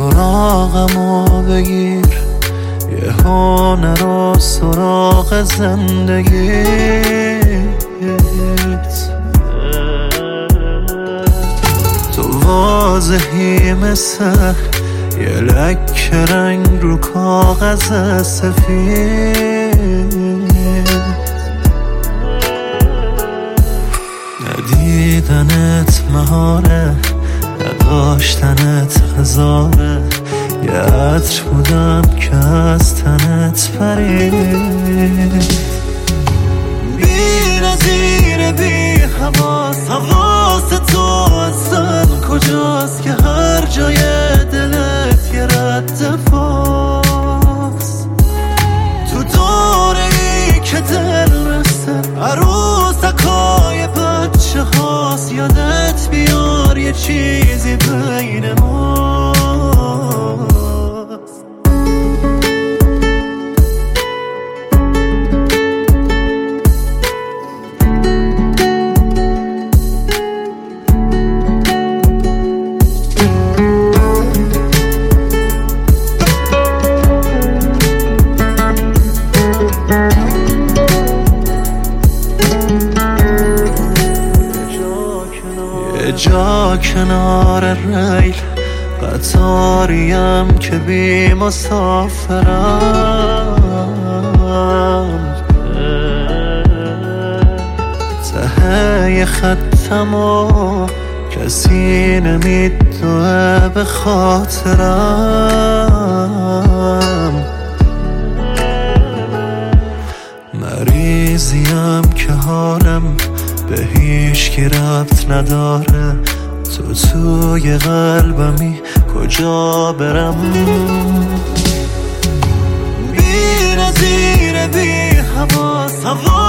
سراغمو بگیر، یه هنر و سراغ زندگیت. تو واضحی مثل یه لکه رنگ رو کاغذ سفید، ندیدنت مهاره، نداشتنت هزاره، یه عطر بودم که از تنت پرید. بی نظیر بی حواس تو اصلا کجاست که هر جای دلت یه رد پاس. تو دوره ای که دل رسه عروسکای بچه هاست، یادت بیار یه چیزی بین ماست. یه جا کنار ریل قطاریم که بی مسافرم، ته خطم و کسی نمیدوه به خاطرم. مریضیم که حالم به هیچ کی ربط نداره، تو توی قلبمی کجا برم؟ بی نظیر بی حواس